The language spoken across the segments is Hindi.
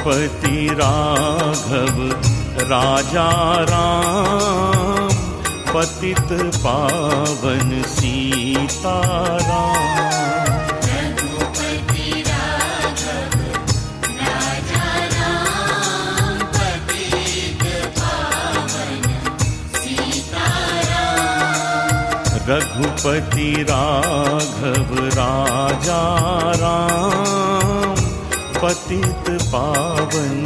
रघुपति राघव राजा राम, पतित पावन सीताराम। रघुपति राघव राजा राम, पतित पावन सीताराम। रघुपति राघव राजा राम, पतित पावन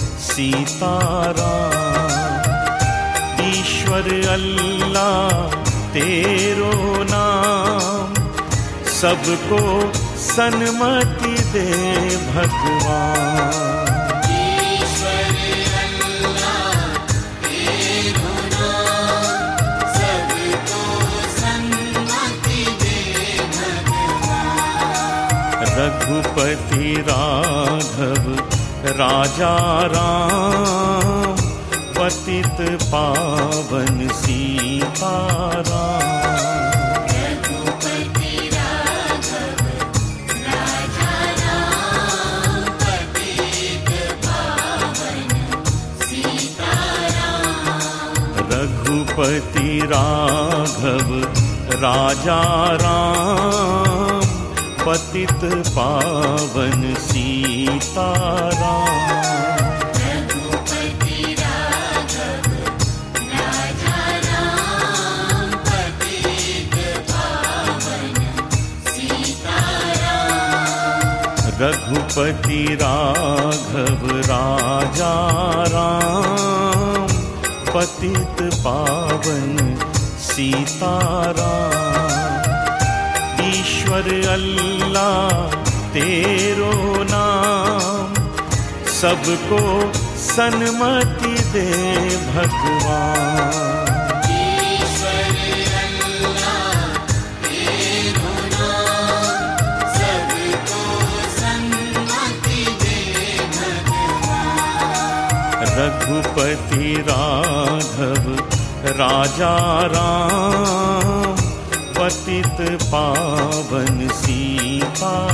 सीताराम। ईश्वर अल्लाह तेरो नाम, सबको सन्मति दे भगवान। ईश्वर अल्लाह तेरो नाम, सबको सन्मति दे भगवान। रघुपति राघव राजा राम, पतित पावन सीताराम। रघुपति राघव राजा राम, पतित पावन सीताराम। रघुपति राघव राजा राम, पतित पावन सीताराम। रघुपति राघव राजा राम, पतित पावन सीताराम। रघुपति राघव राजा राम, पतित पावन सीताराम। ईश्वर अल्लाह तेरो नाम, सबको सन्मति दे भगवान। ईश्वर अल्लाह तेरो नाम, सबको सन्मति दे भगवान। रघुपति राघव राजा राम, पतित पावन सीता।